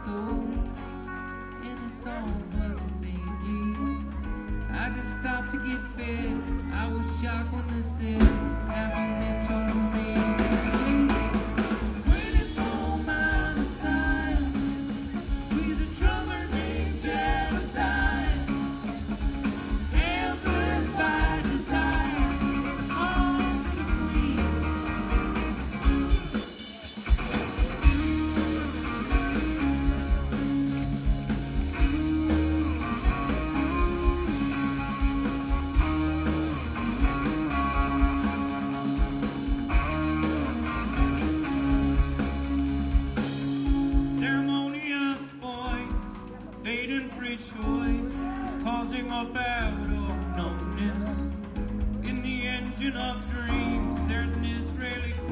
soul, and it's all but saintly. I just stopped to get fed. I was shocked when they said, have you met your new baby? 24 miles aside, with a drummer named Jedediah. Amplified desire, all to the queen. Ceremonious voice, fading free choice, is causing a bout of numbness. In the engine of dreams, there's an Israeli